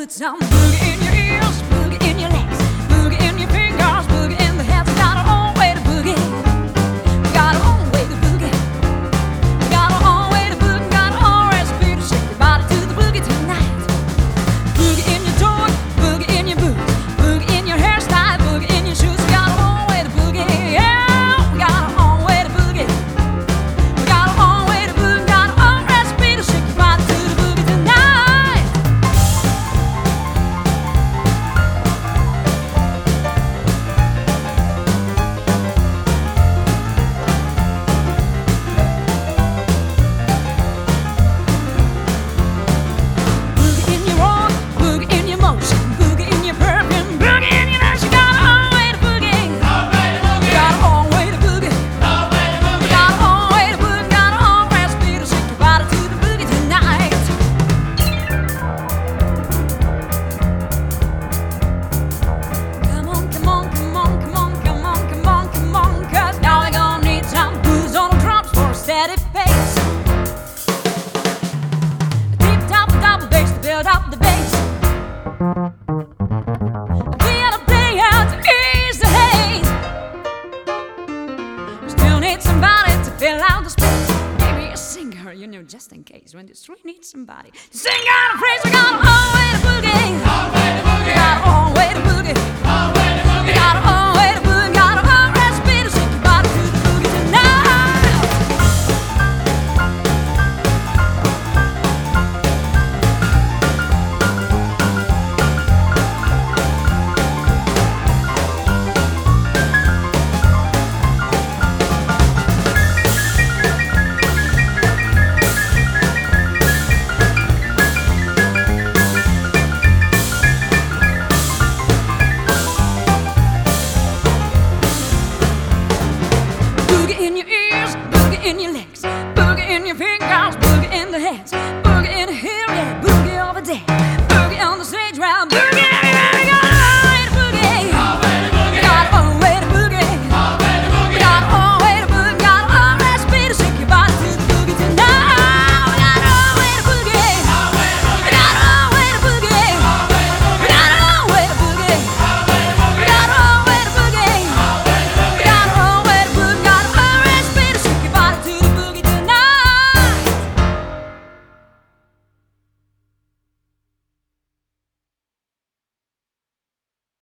good time. Boogie in your ears, boogie in your legs, boogie in your fingers, boogie in the hands. We got our own way to boogie. We got our own way to boogie. We got our own way to boogie. Got our own recipe to shake your body to the boogie tonight. Boogie in your toe, boogie in your boots, boogie in your hairstyle, boogie in your shoes. We got our own way to boogie. Yeah, we got our own way to boogie. We got our own way to boogie. Got our own recipe to shake your body to the boogie tonight. Boogie in your walk, boogie in your motion, boogie in your perfume, boogie in your nose. You got our own way to boogie. We got our own way to boogie. We got our own way to boogie. Got our own recipe to shake your body to the boogie tonight. Come on, come on, come on, come on, come on, come on, come on, 'cause now we're gonna need some booze on the drums for a steady pace. Deep top and double bass to build up the bass. Piano player to ease the haze. We still need somebody to fill out the space. Maybe a singer, you know, just in case when the street needs somebody to sing out a phrase. We got our own way to boogie. We got our